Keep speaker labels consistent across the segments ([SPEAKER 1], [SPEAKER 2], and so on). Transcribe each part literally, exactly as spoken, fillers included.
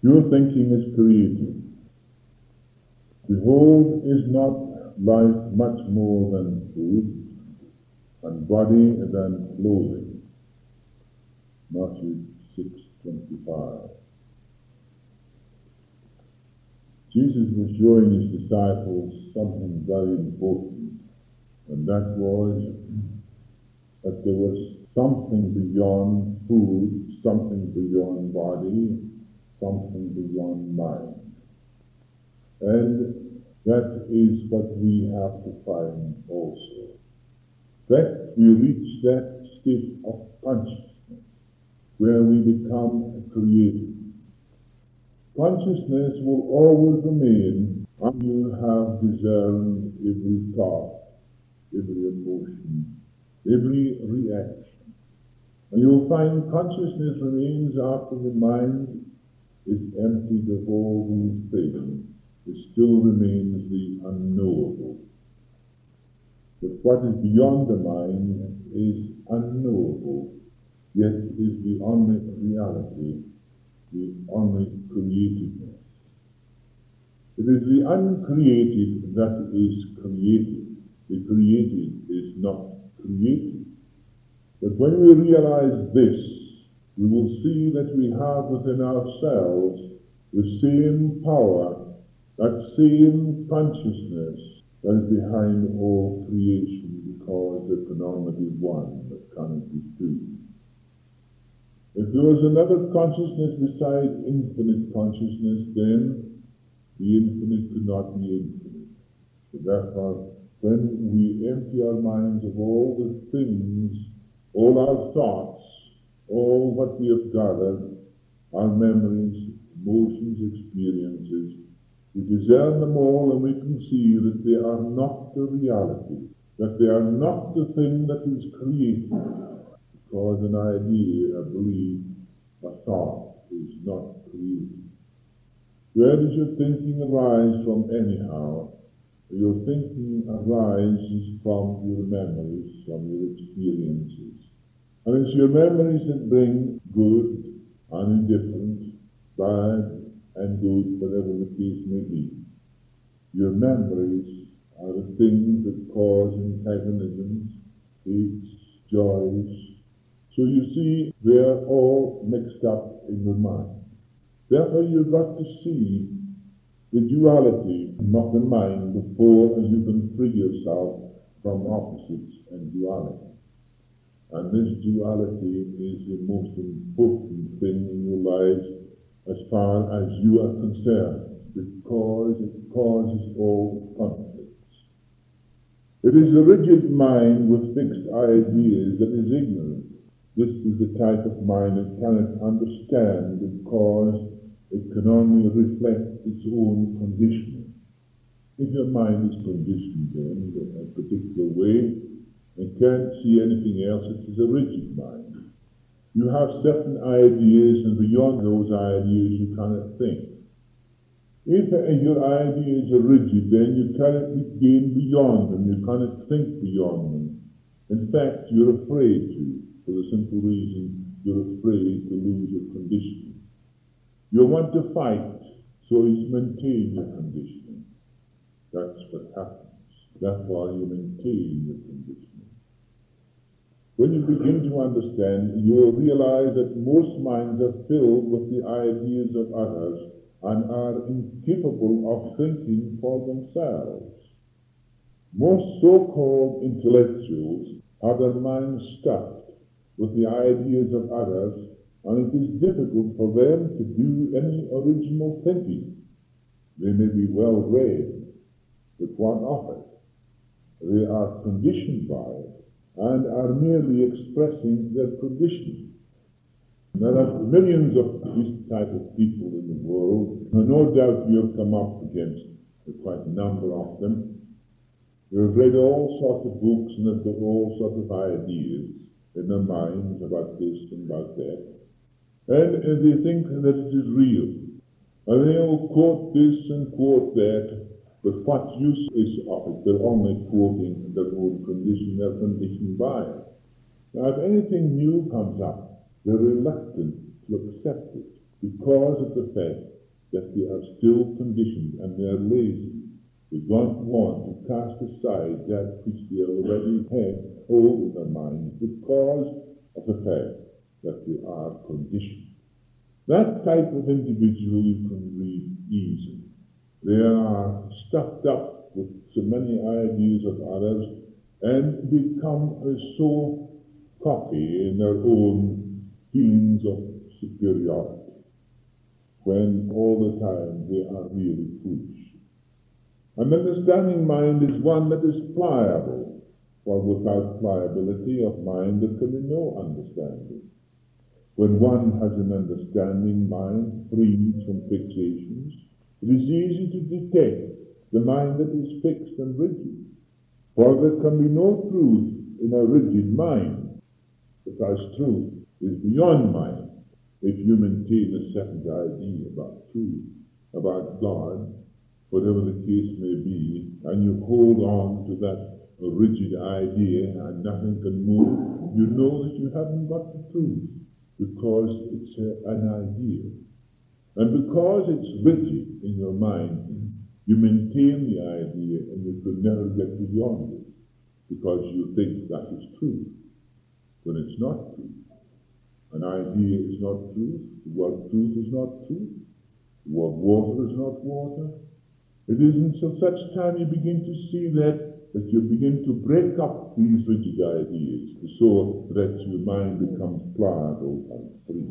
[SPEAKER 1] Pure thinking is creative. Behold, is not life much more than food, and body than clothing? Matthew six twenty-five. Jesus was showing his disciples something very important, and that was that there was something beyond food, something beyond body, something beyond mind. And that is what we have to find also. That we reach that state of consciousness where we become creative. Consciousness will always remain until you have discerned every thought, every emotion, every reaction. And you'll find consciousness remains after the mind is emptied of all these things. It still remains the unknowable. But what is beyond the mind is unknowable, yet is the only reality, the only creativeness. It is the uncreated that is created. The created is not created. But when we realize this, we will see that we have within ourselves the same power, that same consciousness that is behind all creation, because there can only be one, that cannot be two. If there was another consciousness beside infinite consciousness, then the infinite could not be infinite. So therefore, when we empty our minds of all the things, all our thoughts, all what we have gathered, our memories, emotions, experiences, we discern them all, and we can see that they are not the reality, that they are not the thing that is created, because an idea, a belief, a thought is not created. Where does your thinking arise from anyhow? Your thinking arises from your memories, from your experiences. And it's your memories that bring good and indifferent, bad and good, whatever the case may be. Your memories are the things that cause antagonisms, hates, joys. So you see, they're all mixed up in your mind. Therefore you've got to see the duality of the mind before you can free yourself from opposites and duality. And this duality is the most important thing in your lives as far as you are concerned, because it causes all conflicts. It is a rigid mind with fixed ideas that is ignorant. This is the type of mind that cannot understand, because it can only reflect its own conditioning. If your mind is conditioned then in a particular way and can't see anything else, it is a rigid mind. You have certain ideas, and beyond those ideas you cannot think. If your ideas are rigid, then you cannot gain beyond them, you cannot think beyond them. In fact, you're afraid to, for the simple reason you're afraid to lose your conditioning. You want to fight, so you maintain your conditioning. That's what happens. That's why you maintain your conditioning. When you begin to understand, you will realize that most minds are filled with the ideas of others and are incapable of thinking for themselves. Most so-called intellectuals have their minds stuffed with the ideas of others, and it is difficult for them to do any original thinking. They may be well read, but what of it? They are conditioned by it, and are merely expressing their conditioning. There are millions of this type of people in the world, and no doubt you have come up against quite a number of them. They have read all sorts of books and have got all sorts of ideas in their minds about this and about that, and uh, they think that it is real. And they'll quote this and quote that, but what use is of it? They're only quoting their own condition, they're conditioned by it. Now, if anything new comes up, they're reluctant to accept it because of the fact that they are still conditioned and they are lazy. They don't want to cast aside that which they already have hold in their minds because of the fact that they are conditioned. That type of individual you can read easily. They are stuffed up with so many ideas of others and become so cocky in their own feelings of superiority, when all the time they are really foolish. An understanding mind is one that is pliable, for without pliability of mind there can be no understanding. When one has an understanding mind freed from fixations, it is easy to detect the mind that is fixed and rigid, for there can be no truth in a rigid mind, because truth is beyond mind. If you maintain a certain idea about truth, about God, whatever the case may be, and you hold on to that rigid idea and nothing can move, you know that you haven't got the truth, because it's a, an idea. And because it's rigid in your mind, you maintain the idea and you could never get beyond it, because you think that is truth, when it's not true. An idea is not truth. The word truth is not truth. The word water is not water. It isn't until such time you begin to see that, that you begin to break up these rigid ideas, so that your mind becomes pliable and free.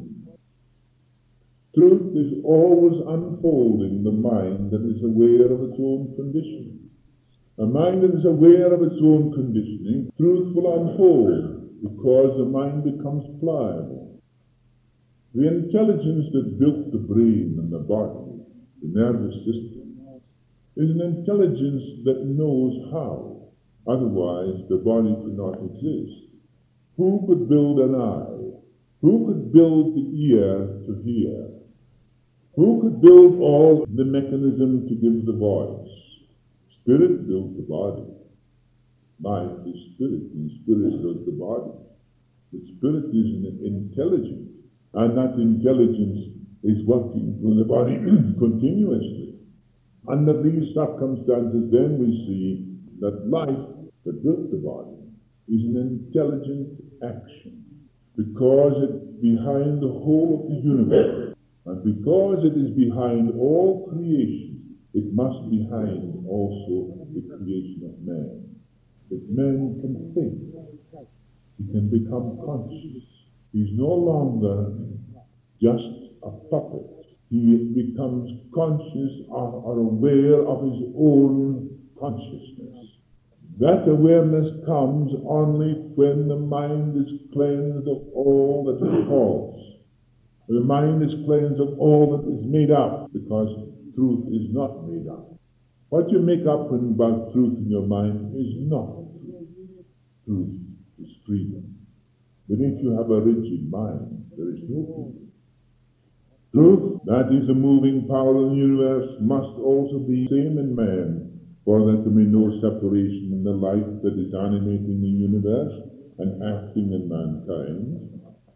[SPEAKER 1] Truth is always unfolding the mind that is aware of its own conditioning. A mind that is aware of its own conditioning, truth will unfold, because the mind becomes pliable. The intelligence that built the brain and the body, the nervous system, is an intelligence that knows how. Otherwise, the body could not exist. Who could build an eye? Who could build the ear to hear? Who could build all the mechanism to give the voice? Spirit built the body. Life is spirit, and spirit built the body. The spirit is an intelligence, and that intelligence is working through the body continuously. Under these circumstances, then we see that life that built the body is an intelligent action, because it's behind the whole of the universe, and because it is behind all creation, it must be behind also the creation of man. That man can think, he can become conscious. He's no longer just a puppet. He becomes conscious or, or aware of his own consciousness. That awareness comes only when the mind is cleansed of all that is false. The mind is cleansed of all that is made up, because truth is not made up. What you make up about truth in your mind is not truth. Truth is freedom. But if you have a rigid mind, there is no freedom. Truth, that is the moving power of the universe, must also be the same in man, for there can be no separation in the life that is animating the universe and acting in mankind.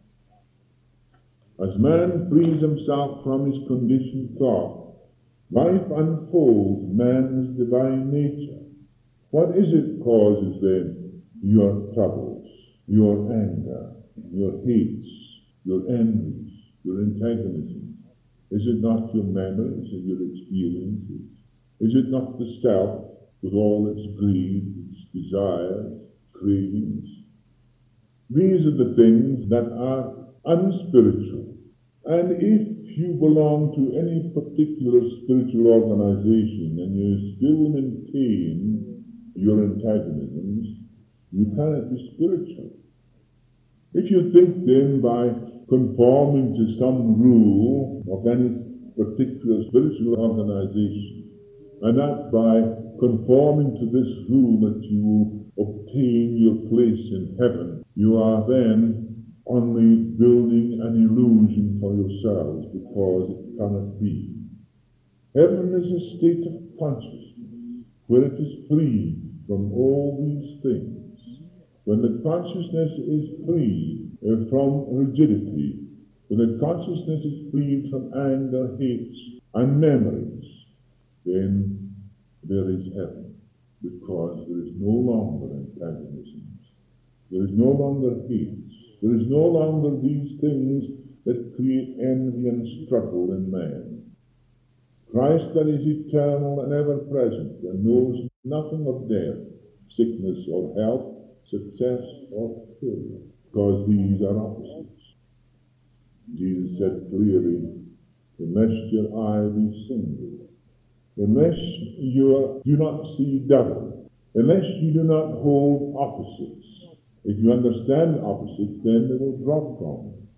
[SPEAKER 1] As man frees himself from his conditioned thought, life unfolds man's divine nature. What is it causes then your troubles, your anger, your hates, your envies, your antagonism? Is it not your memories and your experiences? Is it not the self with all its greed, its desires, cravings? These are the things that are unspiritual. And if you belong to any particular spiritual organization and you still maintain your antagonisms, you cannot be spiritual. If you think then by conforming to some rule of any particular spiritual organization, and that by conforming to this rule that you obtain your place in heaven, you are then only building an illusion for yourselves, because it cannot be. Heaven is a state of consciousness where it is free from all these things. When the consciousness is free from rigidity, when the consciousness is free from anger, hate, and memories, then there is heaven, because there is no longer antagonisms, there is no longer hates, there is no longer these things that create envy and struggle in man. Christ that is eternal and ever present and knows nothing of death, sickness or health, success or failure, because these are opposites. Jesus said clearly, unless your eye be single, unless you do not see double, unless you do not hold opposites, if you understand opposites, then they will drop from you.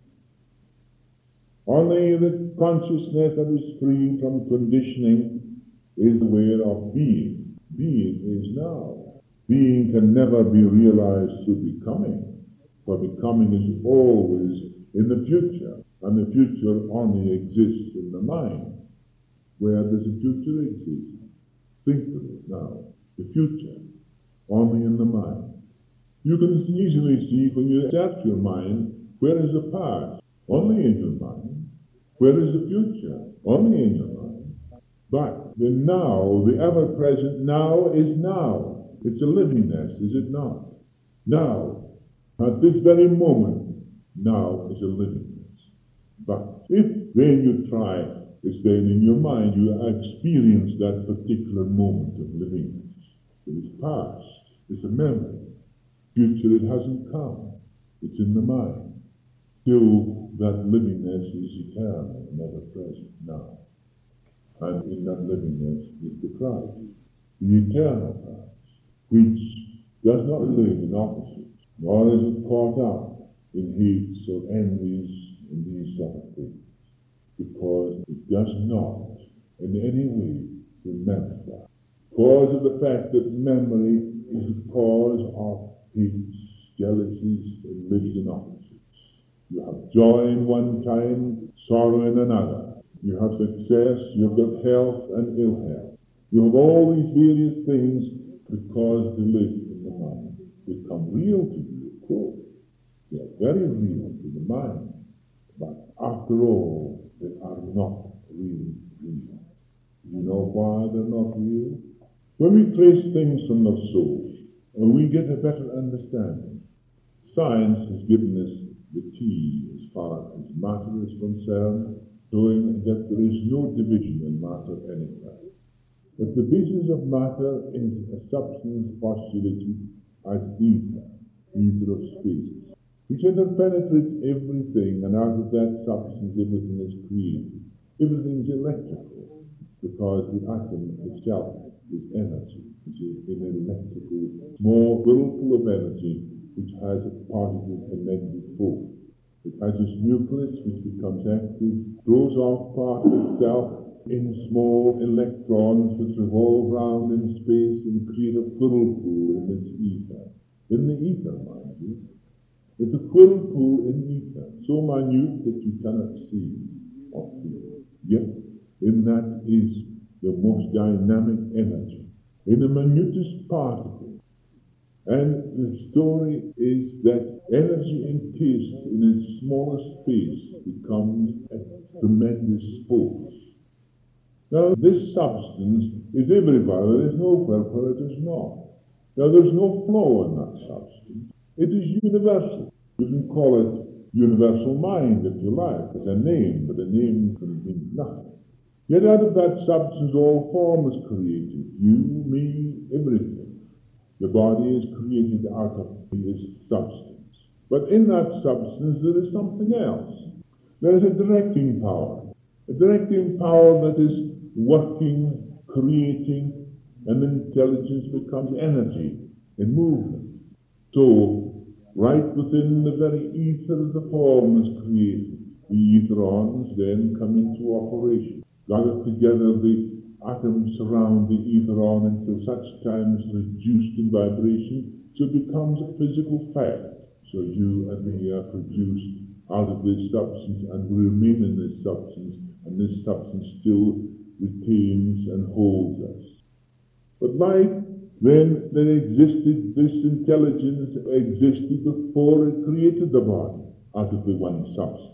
[SPEAKER 1] Only the consciousness that is free from conditioning is aware of being. Being is now. Being can never be realized through becoming, for becoming is always in the future, and the future only exists in the mind. Where does the future exist? Think of it now. The future, only in the mind. You can easily see when you search your mind, where is the past? Only in your mind. Where is the future? Only in your mind. But the now, the ever-present now is now. It's a livingness, is it not? Now, at this very moment, now is a livingness. But if then you try, it's then in your mind you experience that particular moment of livingness. It is past. It's a memory. Future, it hasn't come. It's in the mind. Still, that livingness is eternal and ever present now. And in that livingness is the Christ, the eternal Christ, which does not live in opposites, nor is it caught up in hates or envies and these sort of things, because it does not in any way remember that. Because of the fact that memory is the cause of hates, jealousies, and lives in opposites. You have joy in one time, sorrow in another. You have success, you've got health and ill health. You have all these various things because they live in the mind. They come real to you, of course. They are very real to the mind. But after all, they are not really real. You know why they're not real? When we trace things from the soul, we get a better understanding. Science has given us the key as far as matter is concerned, showing that there is no division in matter anywhere. But the basis of matter is a substance postulated as ether, ether of space, which interpenetrates everything, and out of that substance everything is created. Everything is electrical, because the atom itself is energy. It's an electrical, small whirlpool of energy, which has a positive and negative force. It has this nucleus which becomes active, throws off part of itself in small electrons which revolve round in space and create a whirlpool in this ether. In the ether, mind you. It's a whirlpool in ether, so minute that you cannot see or feel. Yet, in that is the most dynamic energy, in the minutest particle. And the story is that energy encased in its smallest space becomes a tremendous force. Now, this substance is everywhere. There is nowhere where it is not. Now, there's no flaw in that substance. It is universal. You can call it universal mind, if you like, as a name, but a name can mean nothing. Yet out of that substance all form is created. You, me, everything. The body is created out of this substance. But in that substance there is something else. There is a directing power. A directing power that is working, creating, and intelligence becomes energy in movement. So, right within the very ether of the form is created. The etherons then come into operation. Gather together the atoms surround the etheron until such time as reduced in vibration, so it becomes a physical fact. So you and me are produced out of this substance and we remain in this substance, and this substance still retains and holds us. But life, then, there existed, this intelligence existed before it created the body out of the one substance.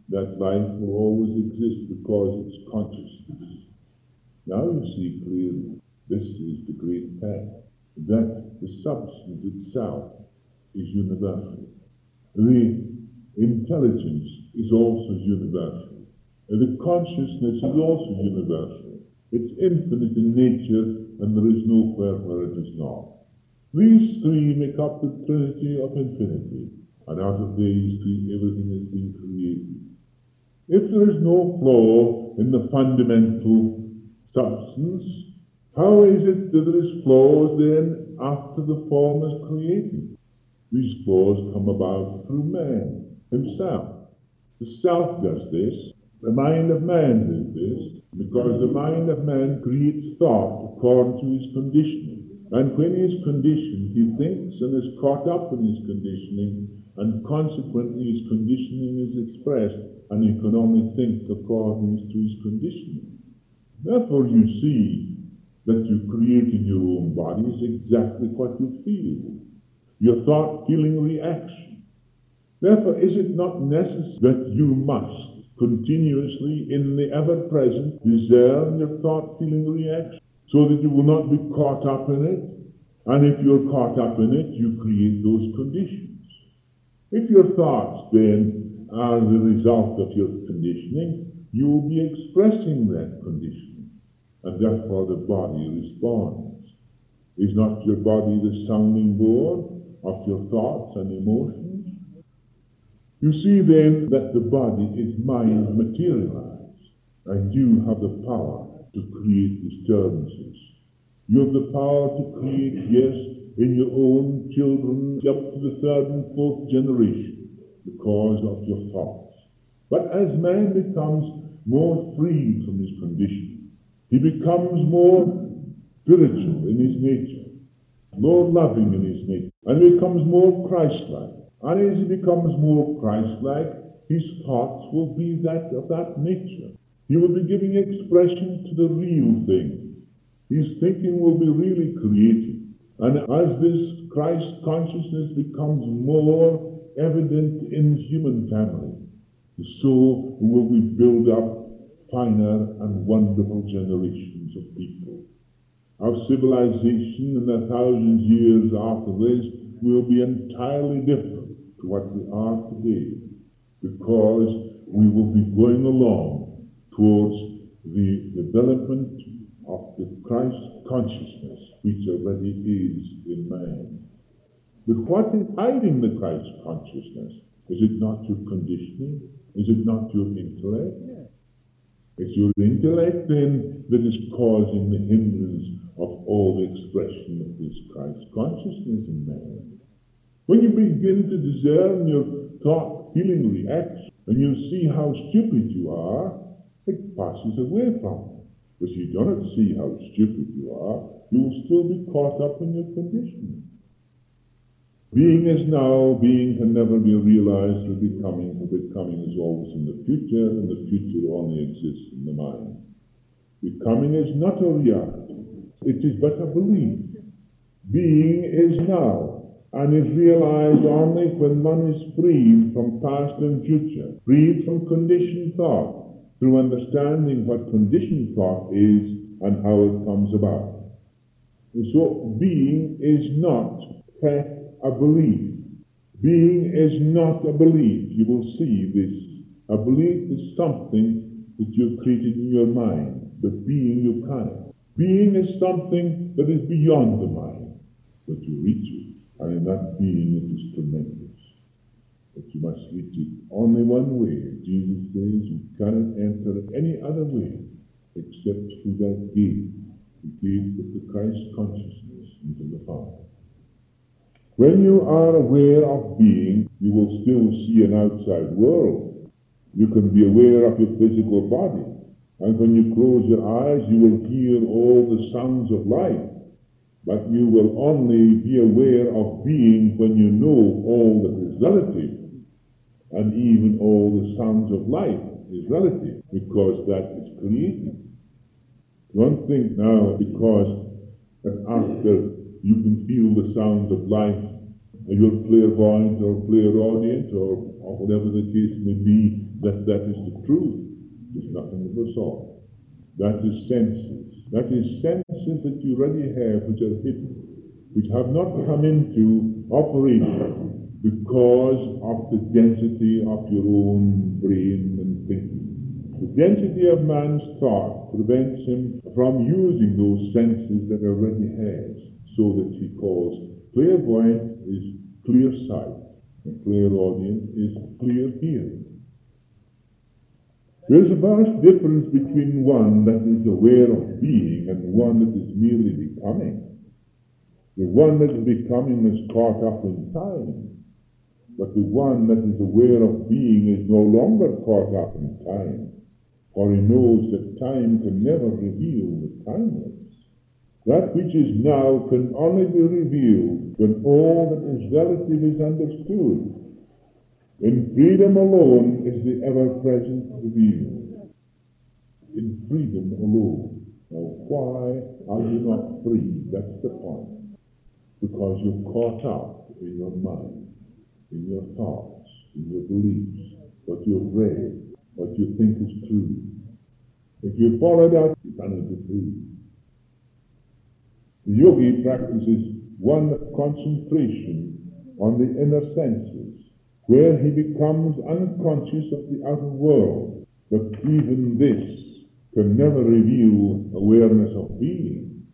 [SPEAKER 1] that life will always exist because it's consciousness. Now you see clearly, this is the great fact, that the substance itself is universal. The intelligence is also universal. The consciousness is also universal. It's infinite in nature, and there is nowhere where it is not. These three make up the trinity of infinity, and out of these three everything has been created. If there is no flaw in the fundamental substance, how is it that there is flaws then after the form is created? These flaws come about through man himself. The self does this, the mind of man does this, because the mind of man creates thought according to his conditioning. And when he is conditioned, he thinks and is caught up in his conditioning, and consequently his conditioning is expressed, and he can only think according to his conditioning. Therefore you see that you create in your own body is exactly what you feel. Your thought, feeling, reaction. Therefore is it not necessary that you must continuously in the ever-present discern your thought, feeling, reaction, so that you will not be caught up in it. And if you're caught up in it, you create those conditions. If your thoughts then are the result of your conditioning, you will be expressing that conditioning, and therefore the body responds. Is not your body the sounding board of your thoughts and emotions? You see then that the body is mind materialized, and you have the power to create disturbances. You have the power to create, yes, in your own children up to the third and fourth generation because of your thoughts. But as man becomes more freed from his condition, he becomes more spiritual in his nature, more loving in his nature, and becomes more Christ-like. And as he becomes more Christ-like, his thoughts will be that of that nature. He will be giving expression to the real thing. His thinking will be really creative. And as this Christ consciousness becomes more evident in human family, so will we build up finer and wonderful generations of people. Our civilization in a thousand years after this will be entirely different to what we are today, because we will be going along towards the development of the Christ consciousness which already is in man. But what is hiding the Christ consciousness? Is it not your conditioning? Is it not your intellect? Yes. It's your intellect then that is causing the hindrance of all the expression of this Christ consciousness in man. When you begin to discern your thought, feeling, reaction, and you see how stupid you are, it passes away from you. But you do not see how stupid you are, you will still be caught up in your conditioning. Being is now, being can never be realized through becoming, for becoming is always in the future, and the future only exists in the mind. Becoming is not a reality, it is but a belief. Being is now, and is realized only when one is freed from past and future, freed from conditioned thought, through understanding what conditioned thought is and how it comes about. And so being is not fact, a belief. Being is not a belief. You will see this. A belief is something that you've created in your mind, but being you can't. Being is something that is beyond the mind, but you reach it, and in that being it is tremendous. But you must reach it only one way. Jesus says you cannot enter any other way except through that gate, the gate of the Christ consciousness into the Father. When you are aware of being, you will still see an outside world. You can be aware of your physical body, and when you close your eyes, you will hear all the sounds of life. But you will only be aware of being when you know all that is relative. And even all the sounds of life is relative, because that is created. Don't think now, because that after you can feel the sounds of life, you're clairvoyant or clairaudient or, or whatever the case may be, that that is the truth. There's nothing of the sort. That is senses. That is senses that you already have, which are hidden, which have not come into operation because of the density of your own brain and thinking. The density of man's thought prevents him from using those senses that he already has, so that he calls clairvoyant is clear sight, and clairaudient is clear hearing. There's a vast difference between one that is aware of being and one that is merely becoming. The one that is becoming is caught up in time, but the one that is aware of being is no longer caught up in time, for he knows that time can never reveal the timeless. That which is now can only be revealed when all that is relative is understood. In freedom alone is the ever-present revealed. In freedom alone. Now, why are you not free? That's the point. Because you're caught up in your mind, in your thoughts, in your beliefs, what you've read, what you think is true. If you follow that, you cannot be free. The yogi practices one concentration on the inner senses, where he becomes unconscious of the outer world. But even this can never reveal awareness of being.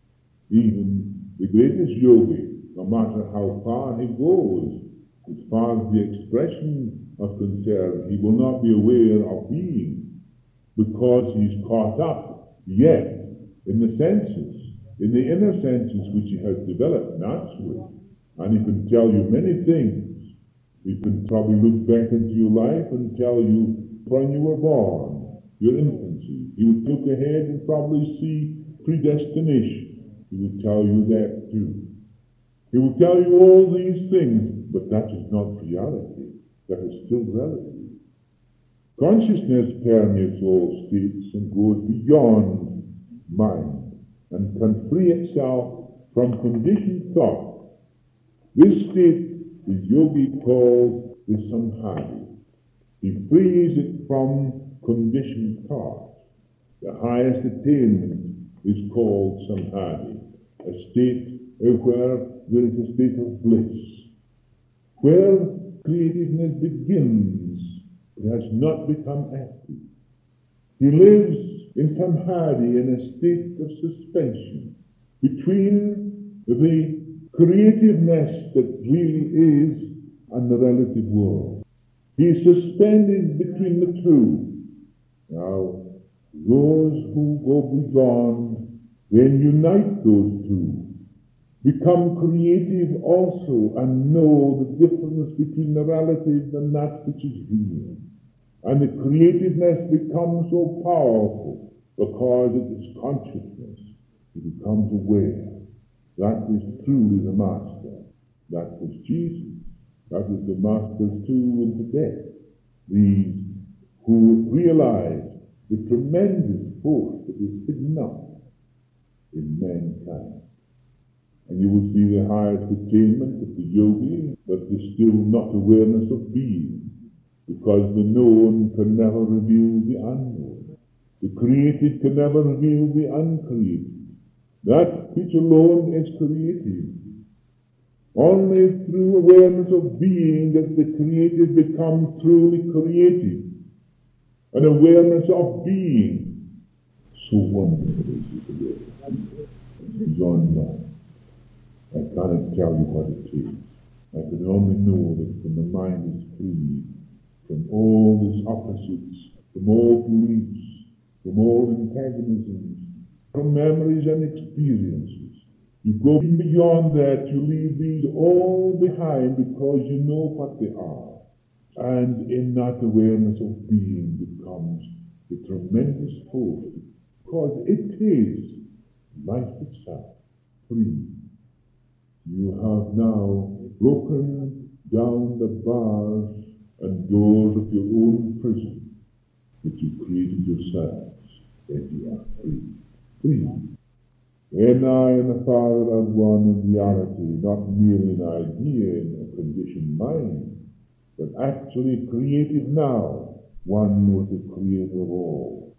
[SPEAKER 1] Even the greatest yogi, no matter how far he goes, as far as the expression of concern, he will not be aware of being, because he's caught up yet in the senses, in the inner senses which he has developed naturally. And he can tell you many things. He can probably look back into your life and tell you when you were born, your infancy. He would look ahead and probably see predestination. He would tell you that too. He will tell you all these things, but that is not reality. That is still relative. Consciousness permeates all states and goes beyond mind and can free itself from conditioned thought. This state the yogi calls the samadhi. He frees it from conditioned thought. The highest attainment is called samadhi, a state where there is a state of bliss, where creativeness begins. It has not become active. He lives in samadhi in a state of suspension between the creativeness that really is and the relative world. He is suspended between the two. Now, those who go beyond, then unite those two, become creative also, and know the difference between the relative and that which is real. And the creativeness becomes so powerful because it is consciousness. It becomes aware. That is truly the Master. That was Jesus. That was the Masters too in Tibet. These who realized the tremendous force that is hidden up in mankind. And you will see the highest attainment of the yogi, but there's still not awareness of being, because the known can never reveal the unknown. The created can never reveal the uncreated. That which alone is creative. Only through awareness of being does the created become truly creative. An awareness of being. So wonderful is it. Beyond that. I cannot tell you what it is. I can only know that when the mind is free from all these opposites, from all beliefs, from all antagonisms, from memories and experiences, you go beyond that, you leave these all behind because you know what they are. And in that awareness of being becomes the tremendous force, because it is life itself, free. You have now broken down the bars and doors of your own prison that you created yourselves, and you are free. Free. When I and the Father are one in reality, not merely an idea in a conditioned mind, but actually creative now. one with the Creator of all.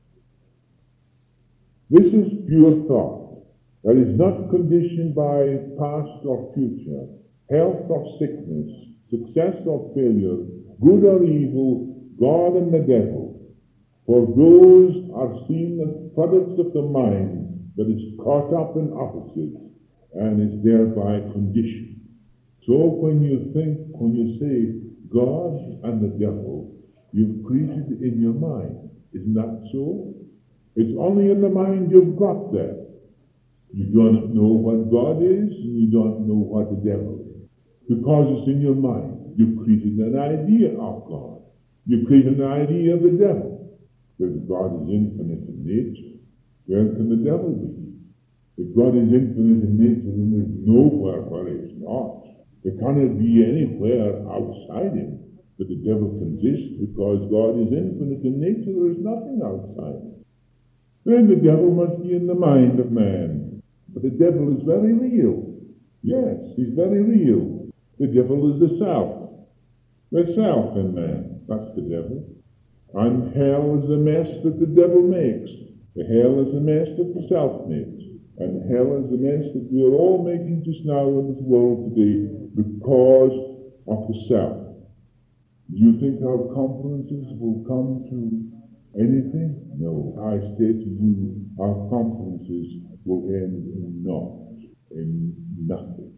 [SPEAKER 1] This is pure thought that is not conditioned by past or future, health or sickness, success or failure, good or evil, God and the devil. For those are seen as products of the mind that is caught up in opposites and is thereby conditioned. So when you think, when you say God and the devil, you've created in your mind. Isn't that so? It's only in the mind you've got that. You don't know what God is, and you don't know what the devil is. Because it's in your mind. You've created an idea of God. You've created an idea of the devil. Because God is infinite in nature, where can the devil be? If God is infinite in nature, then there's nowhere where he's not. There cannot be anywhere outside him that the devil can exist, because God is infinite in nature. There is nothing outside him. Then the devil must be in the mind of man. But the devil is very real. Yes, he's very real. The devil is the self. The self in man. That's the devil. And hell is the mess that the devil makes. The hell is the mess that the self makes. And hell is the mess that we are all making just now in this world today because of the self. Do you think our conferences will come to anything? No. I say to you, our conferences will end in naught, in nothing.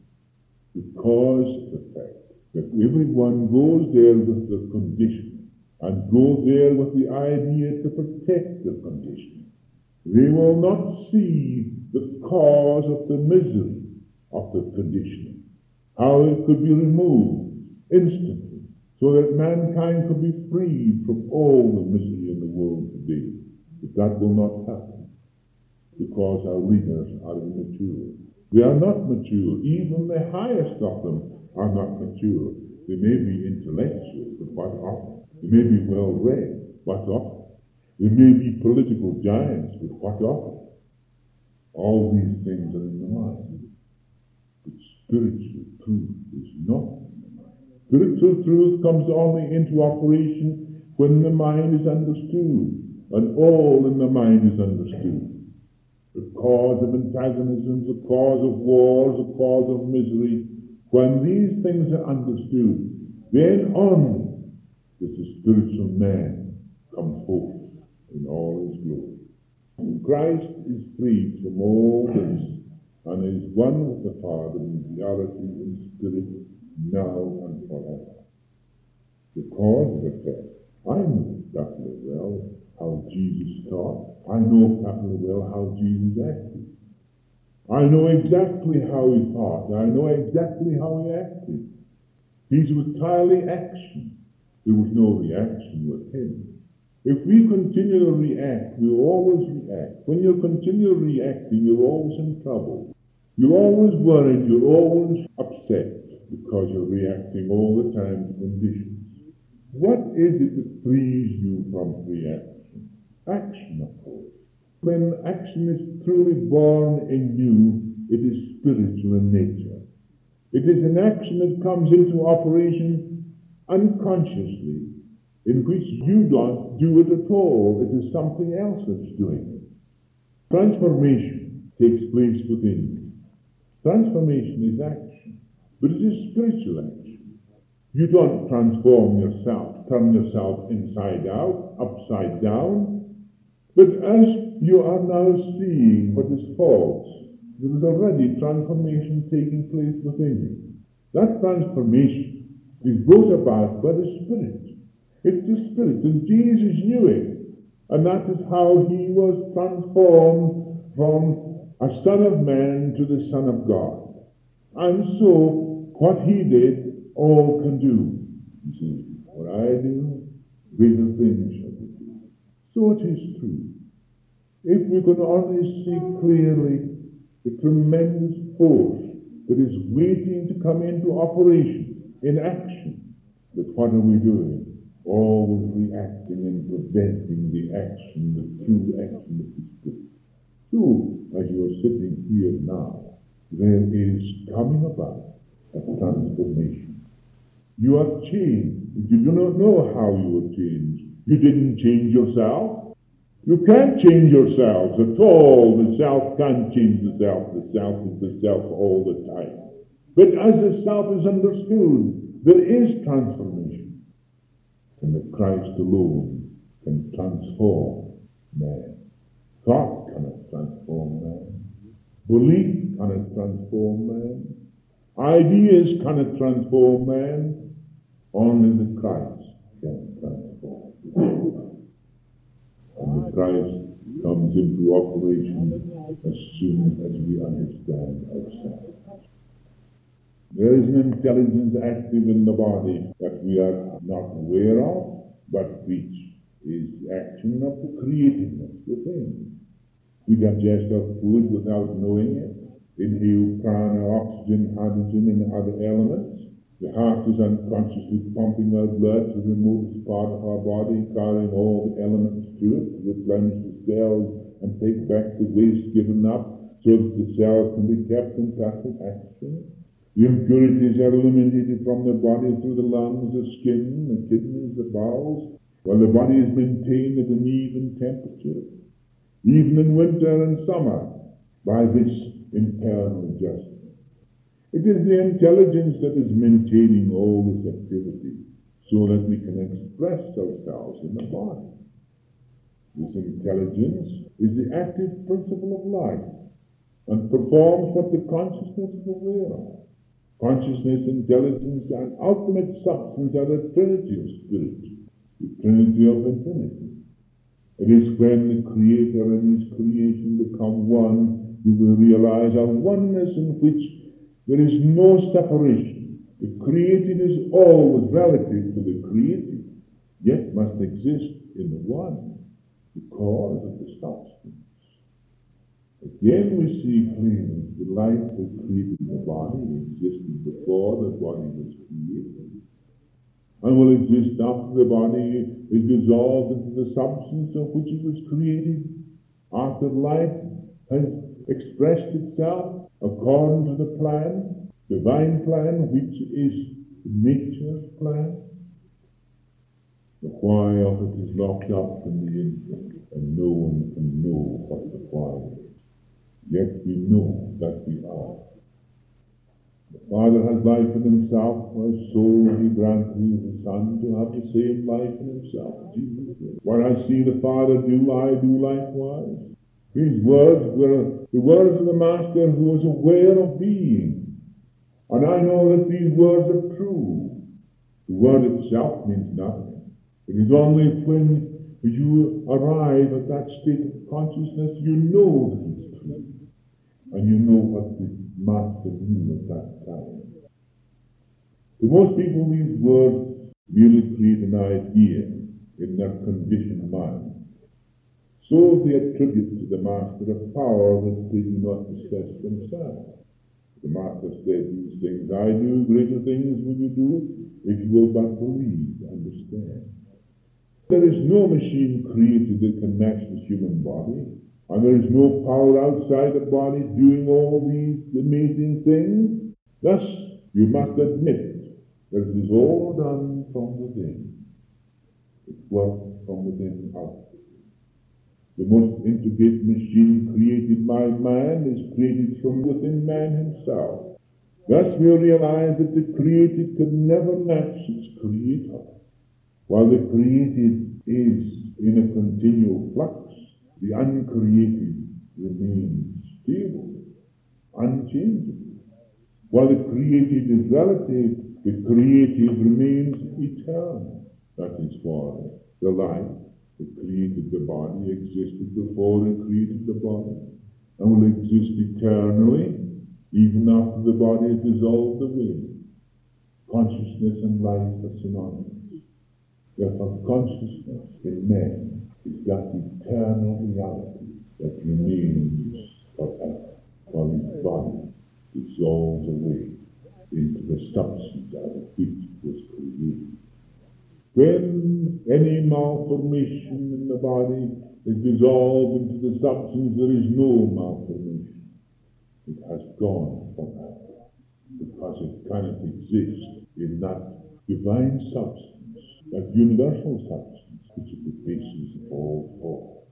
[SPEAKER 1] Because of the fact that everyone goes there with the condition, and go there with the idea to protect the condition. They will not see the cause of the misery of the conditioning, how it could be removed instantly, so that mankind could be freed from all the misery in the world today. But that will not happen, because our leaders are immature. They are not mature. Even the highest of them are not mature. They may be intellectual, but what of it? They may be well read, what of it? They may be political giants, but what of it? All these things are in the mind. But spiritual truth is not in the mind. Spiritual truth comes only into operation when the mind is understood, and all in the mind is understood. The cause of antagonisms, the cause of wars, the cause of misery, when these things are understood, then only does the spiritual man come forth in all his glory. And Christ is freed from all this, and is one with the Father in reality and spirit, now and forever. Because of the fact, I know perfectly well how Jesus taught. I know perfectly well how Jesus acted. I know exactly how he thought. I know exactly how he acted. He's entirely action. There was no reaction with him. If we continue to react, we'll always react. When you're continually reacting, you're always in trouble. You're always worried, you're always upset, because you're reacting all the time to conditions. What is it that frees you from reaction? Action, of course. When action is truly born in you, it is spiritual in nature. It is an action that comes into operation unconsciously, in which you don't do it at all. It is something else that's doing it. Transformation takes place within you. Transformation is action, but it is spiritual action. You don't transform yourself, turn yourself inside out, upside down, but as you are now seeing what is false, there is already transformation taking place within you. That transformation is brought about by the Spirit. It's the Spirit, and Jesus knew it. And that is how he was transformed from a son of man to the Son of God. And so, what he did, all can do. You see, what I do, greater things shall we do. So it is true. If we can only see clearly the tremendous force that is waiting to come into operation, in action, but what are we doing? Always reacting and preventing the action, the true action of the Spirit. So, as you are sitting here now, there is coming about a transformation. You are changed. You do not know how you are changed. You didn't change yourself. You can't change yourselves at all. The self can't change the self. The self is the self all the time. But as the self is understood, there is transformation. And the Christ alone can transform man. Thought cannot transform man. Belief cannot transform man. Ideas cannot transform man. Only the Christ can transform. And the Christ comes into operation as soon as we understand ourselves. There is an intelligence active in the body that we are not aware of, but which is the action of the creativeness within. We digest our food without knowing it. Inhale prana, oxygen, hydrogen, and other elements. The heart is unconsciously pumping our blood to the remotest part of our body, carrying all the elements to it, to replenish the cells and take back the waste given up so that the cells can be kept in perfect action. The impurities are eliminated from the body through the lungs, the skin, the kidneys, the bowels, while the body is maintained at an even temperature, even in winter and summer, by this internal adjustment. It is the intelligence that is maintaining all this activity so that we can express ourselves in the body. This intelligence is the active principle of life and performs what the consciousness is aware of. Consciousness, intelligence, and ultimate substance are the trinity of spirit, the trinity of infinity. It is when the Creator and His creation become one, you will realize a oneness in which there is no separation. The created is always relative to the created, yet must exist in the one, because of the substance. Again we see clearly the life that created the body existed before the body was created, and will exist after the body is dissolved into the substance of which it was created, after life has expressed itself according to the plan, divine plan, which is nature's plan. The why of it is locked up in the infinite, and no one can know what the why is. Yet we know that we are. The Father has life in himself, for his soul he granted the Son to have the same life in himself. Jesus said, what I see the Father do, I do likewise. These words were the words of the Master who was aware of being. And I know that these words are true. The word itself means nothing. It is only when you arrive at that state of consciousness you know that it's true. And you know what the Master knew at that time. To most people, these words merely create an idea in their conditioned mind. So they attribute to the Master a power that they do not possess themselves. The Master said, these things I do, greater things will you do, if you will but believe, understand. There is no machine created that can match the human body. And there is no power outside the body doing all these amazing things. Thus, you must admit that it is all done from within. It works from within out. The most intricate machine created by man is created from within man himself. Thus, we realize that the created can never match its creator. While the created is in a continual flux, the uncreated remains stable, unchangeable. While the created is relative, the creative remains eternal. That is why the life that created the body existed before it created the body, and will exist eternally, even after the body is dissolved away. Consciousness and life are synonymous. Therefore, consciousness in man is that eternal reality that remains forever, while his body dissolves away into the substance out of which it was created. When any malformation in the body is dissolved into the substance, there is no malformation. It has gone forever, because it cannot exist in that divine substance, that universal substance, which is the basis of all thought.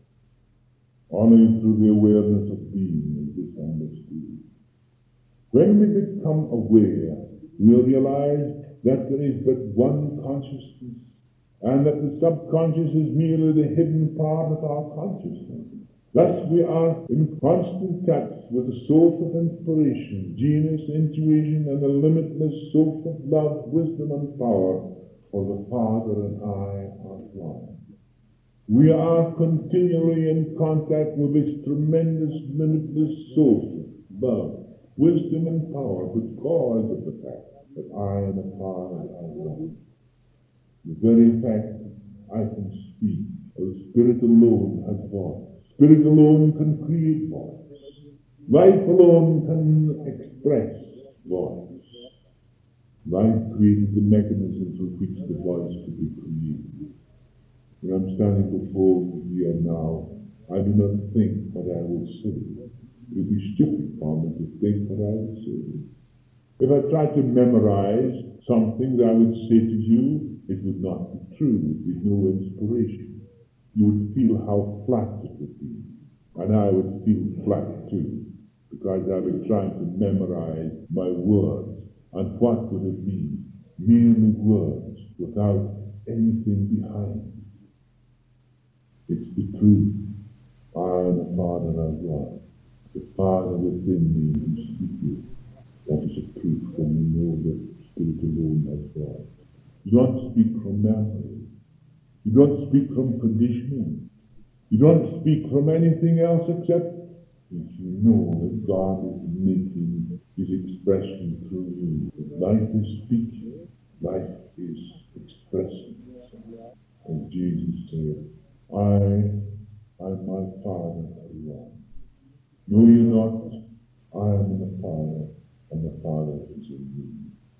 [SPEAKER 1] Only through the awareness of being is this understood. When we become aware, we'll realize that there is but one consciousness, and that the subconscious is merely the hidden part of our consciousness. Thus we are in constant touch with the source of inspiration, genius, intuition, and the limitless source of love, wisdom, and power, for the Father and I are one. We are continually in contact with this tremendous, limitless source of love, wisdom, and power, the cause of the fact that I and the Father are one. The very fact I can speak, the Spirit alone has voice. Spirit alone can create voice. Life alone can express voice. Life created the mechanisms with which the voice could be created. When I'm standing before you here now, I do not think what I will say. It would be stupid for me to think what I will say. If I tried to memorize something that I would say to you, it would not be true. With no inspiration. You would feel how flat it would be. And I would feel flat too, because I was trying to memorize my words. And what would it be? Merely words without anything behind. It's the truth. I and the Father are one. The Father within me who speaketh. That is a proof when we know that Spirit alone has God. You don't speak from memory. You don't speak from conditioning. You don't speak from anything else except if you know that God is making His expression through you. Life is speaking. Life is expressing. As Jesus said, I and my Father are one. Know you not, I am in the Father, and the Father is in me.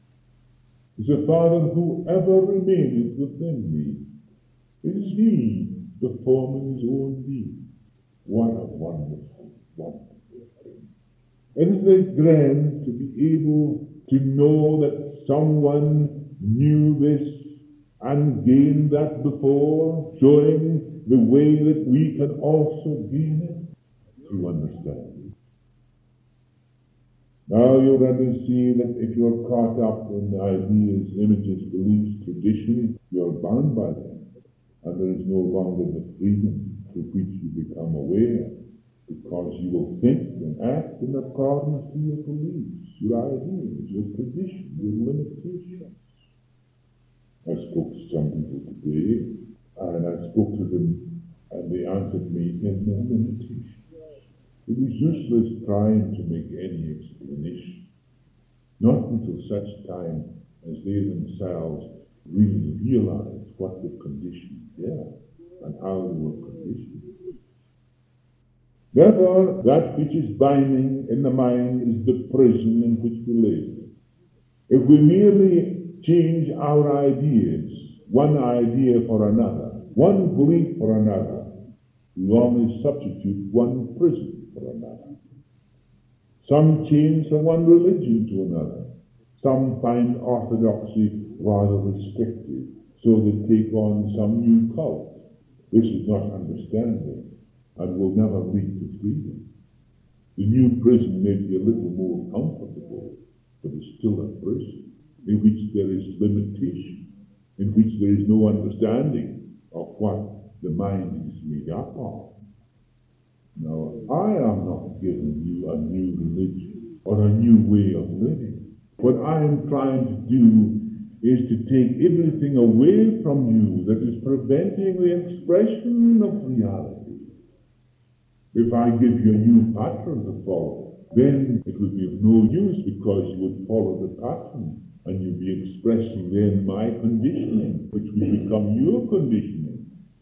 [SPEAKER 1] Is a Father who ever remaineth within me. It is He, the form of His own being. What a wonderful, wonderful thing. It is very grand to be able to know that someone knew this and gained that before, showing the way that we can also gain it through understanding. Now you'll rather see that if you're caught up in ideas, images, beliefs, tradition, you're bound by them. And there is no longer the freedom through which you become aware, because you will think and act in accordance to your beliefs, your ideas, your tradition, your limitations. I spoke to some people today, and I spoke to them, and they answered me in their limitations. It was useless trying to make any explanation, not until such time as they themselves really realized what the conditions were and how they were conditioned. Therefore, that which is binding in the mind is the prison in which we live. If we merely change our ideas, one idea for another, one belief for another, we only substitute one prison for another. Some change from one religion to another. Some find orthodoxy rather restrictive, so they take on some new cult. This is not understanding and will never lead to freedom. The new prison may be a little more comfortable, but it's still a prison in which there is limitation, in which there is no understanding of what the mind is made up of. Now, I am not giving you a new religion or a new way of living. What I am trying to do is to take everything away from you that is preventing the expression of reality. If I give you a new pattern to follow, then it would be of no use, because you would follow the pattern and you'd be expressing then my conditioning, which will become your conditioning.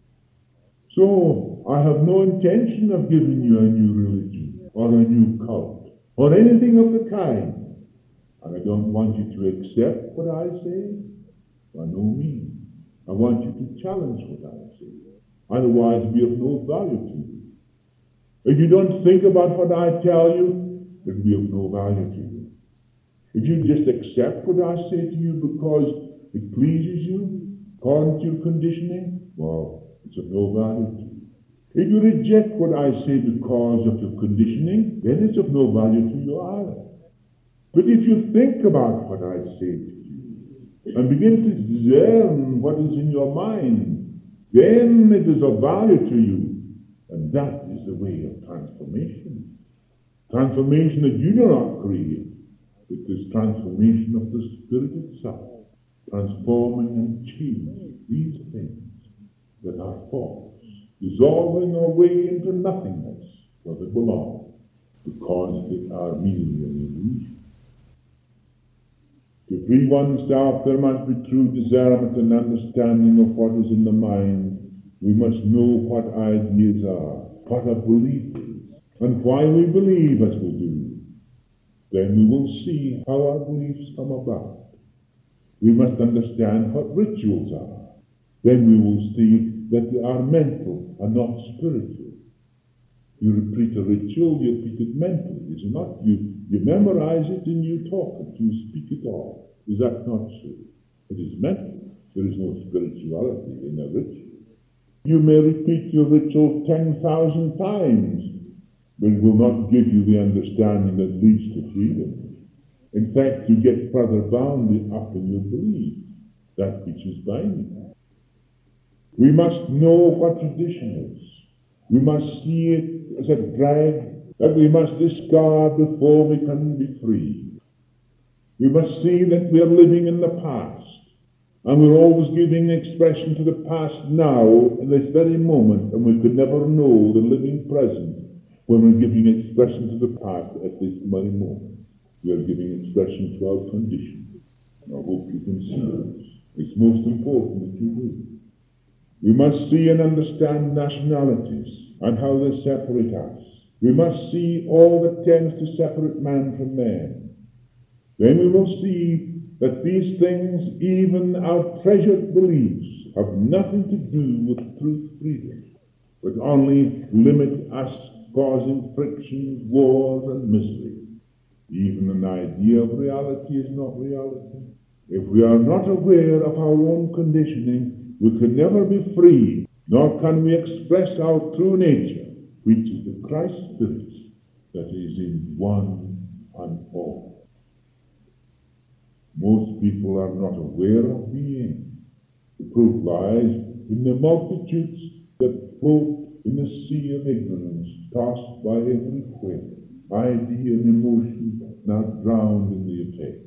[SPEAKER 1] So, I have no intention of giving you a new religion or a new cult or anything of the kind. And I don't want you to accept what I say, by no means. I want you to challenge what I say. Otherwise, it'll be of no value to you. If you don't think about what I tell you, it'll be of no value to you. If you just accept what I say to you because it pleases you, according to your conditioning, well, It's of no value to you. If you reject what I say because of your conditioning, then it's of no value to you either. But if you think about what I say to you and begin to discern what is in your mind, then it is of value to you. And that is the way of transformation. Transformation that you do not create. It is transformation of the Spirit itself, transforming and changing these things that are false, dissolving away into nothingness where they belong, because they are merely an illusion. To free oneself, there must be true discernment and understanding of what is in the mind. We must know what ideas are, what a belief is, and why we believe as we do. Then we will see how our beliefs come about. We must understand what rituals are. Then we will see that they are mental and not spiritual. You repeat a ritual, you repeat it mentally, is it not? You, you memorize it and you talk it, you speak it all. Is that not so? It is mental. There is no spirituality in a ritual. You may repeat your ritual ten thousand times, but it will not give you the understanding that leads to freedom. In fact, you get further bound up in your belief, that which is binding. We must know what tradition is. We must see it as a drag that we must discard before we can be free. We must see that we are living in the past, and we're always giving expression to the past now, in this very moment, and we could never know the living present when we're giving expression to the past at this very moment. We are giving expression to our condition. And I hope you can see this. It's most important that you do. We must see and understand nationalities and how they separate us. We must see all that tends to separate man from man. Then we will see that these things, even our treasured beliefs, have nothing to do with true freedom, but only limit us, causing frictions, wars, and misery. Even an idea of reality is not reality. If we are not aware of our own conditioning, we can never be free, nor can we express our true nature, which is the Christ Spirit that is in one and all. Most people are not aware of being. The proof lies in the multitudes that float in the sea of ignorance, tossed by every wind, idea and emotion, now drowned in the effects.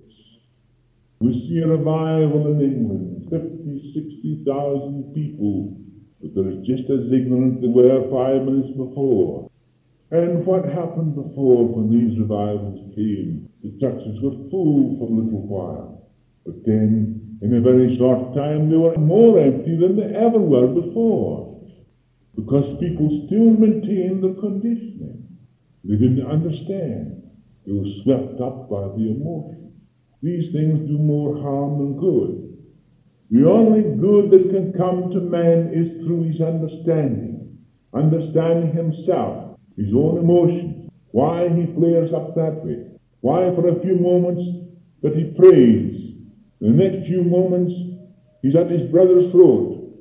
[SPEAKER 1] We see a revival in England, fifty, sixty thousand people, but they're just as ignorant they were five minutes before. And what happened before when these revivals came? The churches were full for a little while, but then in a very short time they were more empty than they ever were before, because people still maintained their conditioning. They didn't understand. They were swept up by the emotion. These things do more harm than good. The only good that can come to man is through his understanding, understanding himself, his own emotions, why he flares up that way, why for a few moments that he prays, the next few moments he's at his brother's throat.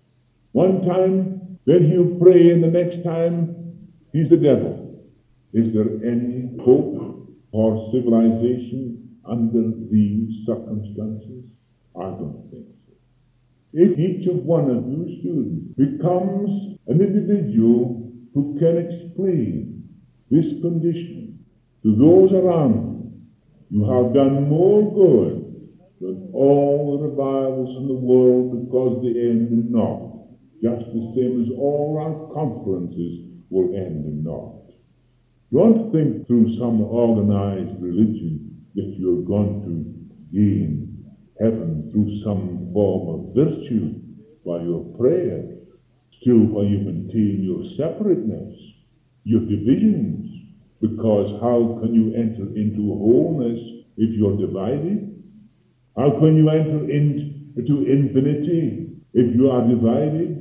[SPEAKER 1] One time, then he'll pray, and the next time he's the devil. Is there any hope for civilization under these circumstances? I don't think so. If each of one of you students becomes an individual who can explain this condition to those around you, you have done more good than all the revivals in the world, because they end in naught, just the same as all our conferences will end in naught. Don't think through some organized religion that you're going to gain heaven through some form of virtue by your prayers, still while you maintain your separateness, your divisions, because how can you enter into wholeness if you're divided? How can you enter into infinity if you are divided?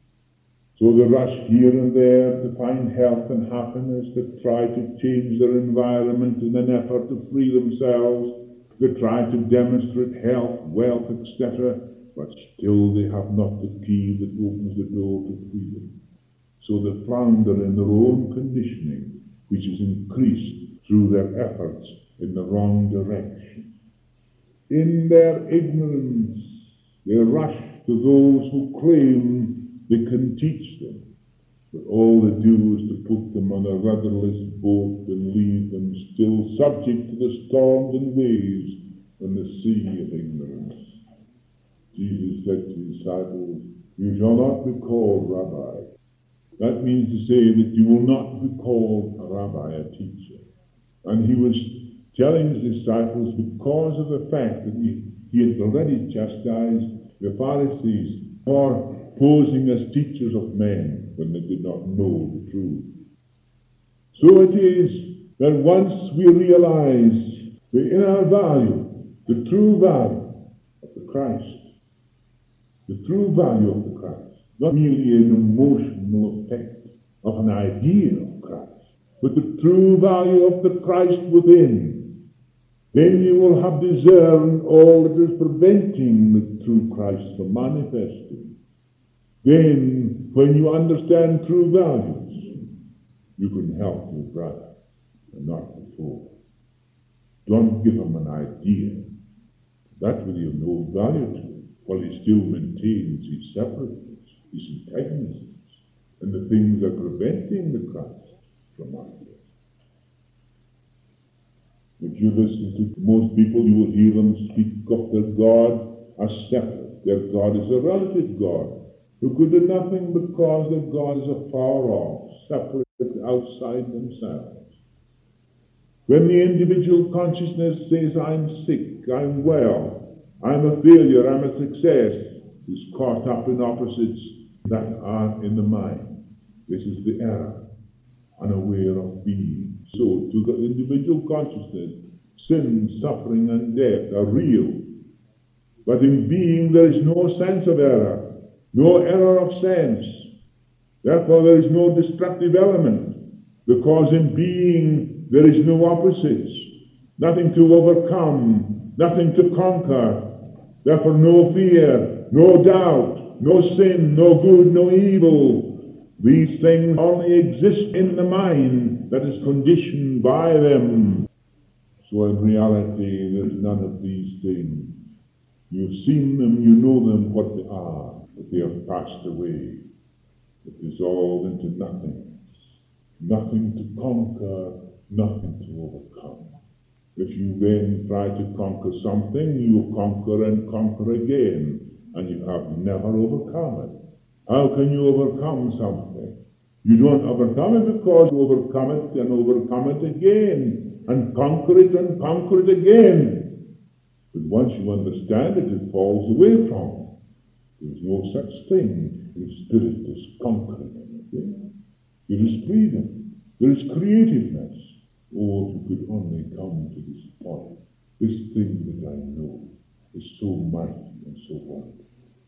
[SPEAKER 1] So they rush here and there to find health and happiness, to try to change their environment in an effort to free themselves. They try to demonstrate health, wealth, et cetera, but still they have not the key that opens the door to freedom. So they flounder in their own conditioning, which is increased through their efforts in the wrong direction. In their ignorance, they rush to those who claim they can teach them, but all they do is to put them on a rudderless boat and leave them still subject to the storms and waves and the sea of ignorance. Jesus said to his disciples, "You shall not be called Rabbi." That means to say that you will not be called a rabbi, a teacher. And he was telling his disciples because of the fact that he, he had already chastised the Pharisees for posing as teachers of men when they did not know the truth. So it is that once we realize the inner value, the true value of the Christ, the true value of the Christ, not merely an emotional effect of an idea of Christ, but the true value of the Christ within, then you will have discerned all that is preventing the true Christ from manifesting. Then, when you understand true values, you can help your brother, and not before. Don't give him an idea. That will have no value to him, while he still maintains his separateness, his antagonisms, and the things that are preventing the Christ from manifesting. If you listen to most people, you will hear them speak of their God as separate. Their God is a relative God, who could do nothing because their God is afar off, separate outside themselves. When the individual consciousness says, "I'm sick, I'm well, I'm a failure, I'm a success," is caught up in opposites that are in the mind. This is the error, unaware of being. So, to the individual consciousness, sin, suffering, and death are real. But in being, there is no sense of error, no error of sense. Therefore, there is no destructive element, because in being, there is no opposites, nothing to overcome, nothing to conquer. Therefore, no fear, no doubt, no sin, no good, no evil. These things only exist in the mind that is conditioned by them. So in reality, there is none of these things. You've seen them, you know them, what they are, but they have passed away. It dissolved into nothing. Nothing to conquer, nothing to overcome. If you then try to conquer something, you conquer and conquer again, and you have never overcome it. How can you overcome something? You don't overcome it because you overcome it and overcome it again, and conquer it and conquer it again. But once you understand it, it falls away from it. There is no such thing in spirit as conquering anything. There is freedom. There is creativeness. Oh, if you could only come to this point. This thing that I know is so mighty and so wonderful.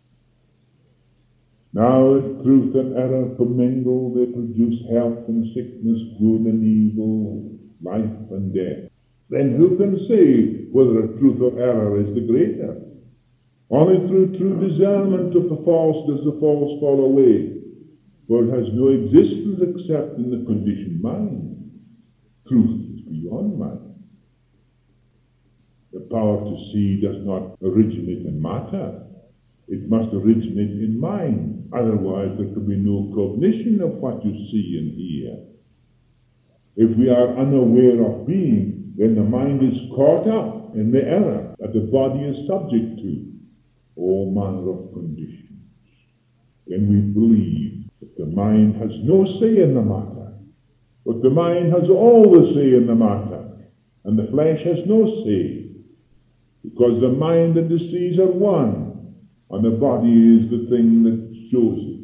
[SPEAKER 1] Now, if truth and error commingle, they produce health and sickness, good and evil, life and death. Then who can say whether a truth or error is the greater? Only through true discernment of the false does the false fall away, for it has no existence except in the conditioned mind. Truth is beyond mind. The power to see does not originate in matter. It must originate in mind. Otherwise, there could be no cognition of what you see and hear. If we are unaware of being, then the mind is caught up in the error that the body is subject to, all manner of conditions. Then we believe that the mind has no say in the matter, but the mind has all the say in the matter, and the flesh has no say, because the mind and the seas are one, and the body is the thing that shows it.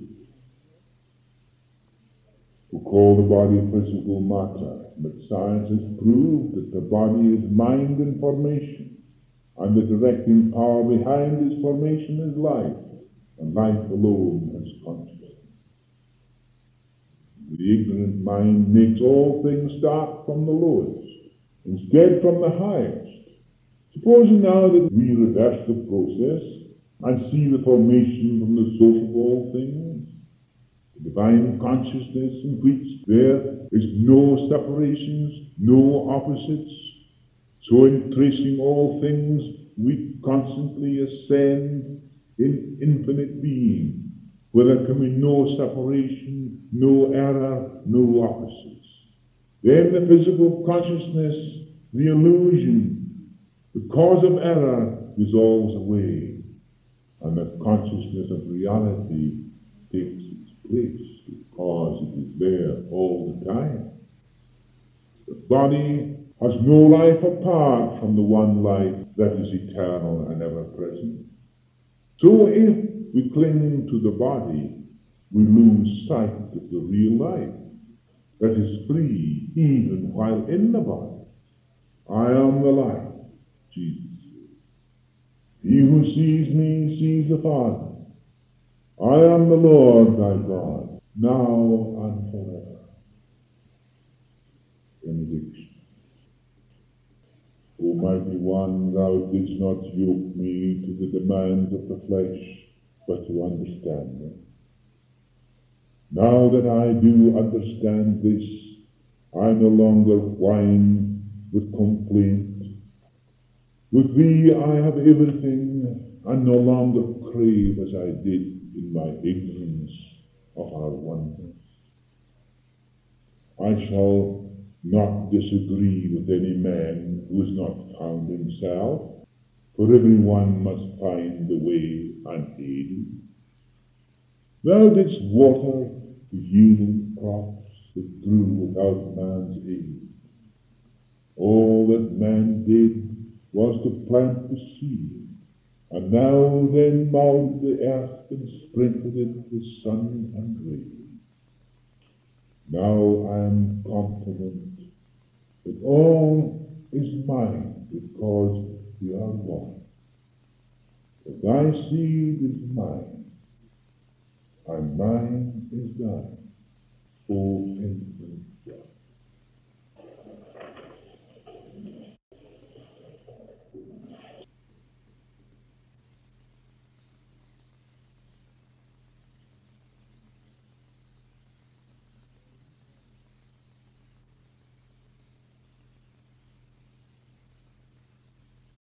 [SPEAKER 1] We call the body physical matter, but science has proved that the body is mind in formation, and the directing power behind this formation is life, and life alone has consciousness. The ignorant mind makes all things start from the lowest, instead from the highest. Supposing now that we reverse the process, and see the formation from the source of all things, the divine consciousness in which there is no separations, no opposites. So in tracing all things, we constantly ascend in infinite being, where there can be no separation, no error, no opposites. Then the physical consciousness, the illusion, the cause of error dissolves away, and the consciousness of reality takes its place because it is there all the time. The body has no life apart from the one life that is eternal and ever present. So if we cling to the body, we lose sight of the real life that is free even while in the body. I am the light, Jesus said. He who sees me sees the Father. I am the Lord thy God, now and forever. Benediction. O mighty one, thou didst not yoke me to the demands of the flesh, but to understand them. Now that I do understand this, I no longer whine with complaint. With thee I have everything, and no longer crave as I did in my ignorance of our oneness. I shall not disagree with any man who has not found himself, for everyone must find the way unaided. Thou didst water the yielding crops that grew without man's aid. All that man did was to plant the seed, and now then mowed the earth and sprinkled it with sun and rain. Now I am confident that all is mine because we are one. That thy seed is mine, and mine is thine, O faithful